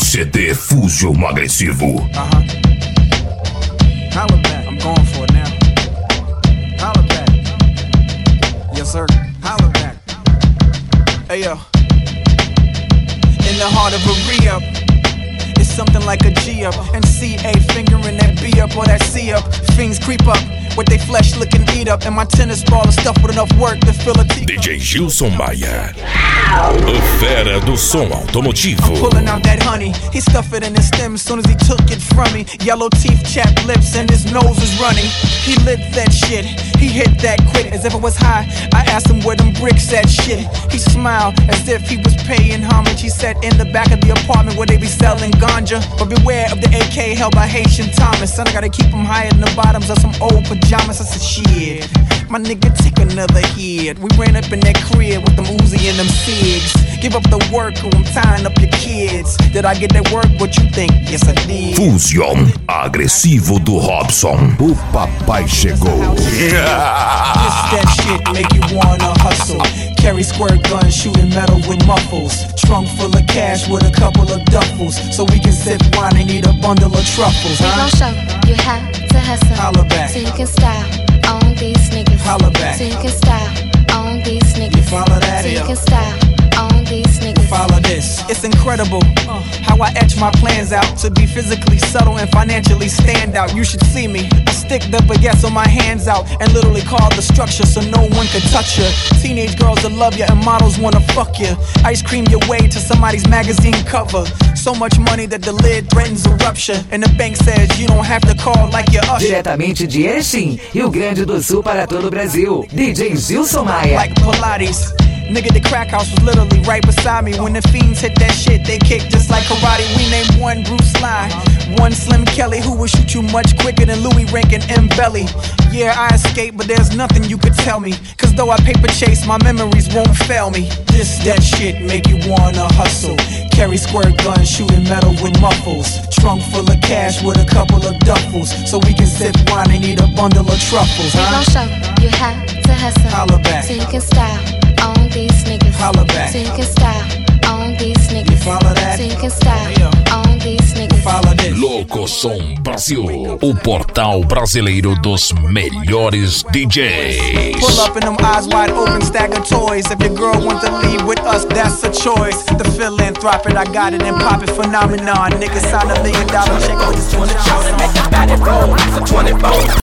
CD Fusion Agressivo. Holla back, I'm going for it now. Holla back. Yes, sir. Holla back. Hey, yo. In the heart of a re-up, it's something like a G-up. And C-A fingering that B-up or that C-up. Fiends creep up with they flesh looking eat up. And my tennis ball is stuffed with enough work to fill a teacup. DJ Gilson Maia, o fera do som automotivo. I'm pulling out that honey, he stuffed it in his stem as soon as he took it from me. Yellow teeth, chapped lips, and his nose was running. He lit that shit, he hit that quick as if it was high. I asked him where them bricks at shit. He smiled as if he was paying homage. He said in the back of the apartment where they be selling ganja. But beware of the AK held by Haitian Thomas. Son, I gotta keep him higher than the bottoms of some old pajamas. I said shit, my nigga take another hit. We ran up in that crib with them Uzi and them cigs. Give up the work or I'm tying up your kids. Did I get that work? What you think? Yes I did. Fusion agressivo do Robson. O papai chegou. This that shit make you wanna hustle. Carry squirt guns, shooting metal with muffles. Trunk full of cash with a couple of duffels. So we can sip wine and eat a bundle of truffles. We gon' show you how to hustle. Holla back. So you can style on these niggas. Holla back. So you can style on these niggas. You follow that, So you yo? can style on these niggas. Follow this. It's incredible how I etch my plans out to be physically subtle and financially stand out. You should see me. I stick the baguettes on my hands out and literally carve the structure so no one can touch you. Teenage girls that love you and models wanna fuck you. Ice cream your way to somebody's magazine cover. So much money that the lid threatens a rupture. And the bank says you don't have to call like your usher. Diretamente de Erechim, Rio Grande do Sul para todo o Brasil, DJ Gilson Maia. Like Pilates. Nigga, the crack house was literally right beside me. When the fiends hit that shit, they kick just like karate. We named one Bruce Lee, one Slim Kelly, who will shoot you much quicker than Louis Rank and M. Belly. Yeah, I escaped, but there's nothing you could tell me. Cause though I paper chase, my memories won't fail me. This, that shit make you wanna hustle. Carry squirt guns, shooting metal with muffles. Trunk full of cash with a couple of duffels. So we can sip wine and eat a bundle of truffles. We gon' show you how to hustle. Holla back. So you can style on these niggas. Holla back. So you can style on these niggas. You follow that? So you can style Yo. on these niggas. Follow this. Louco Som Brasil, o portal brasileiro dos melhores DJs. Pull up in them eyes wide open, stack of toys. If your girl wants to leave with us, that's a choice. The philanthropic, I got it and pop it phenomenon. Nigga sign $1 million check with this 20,000.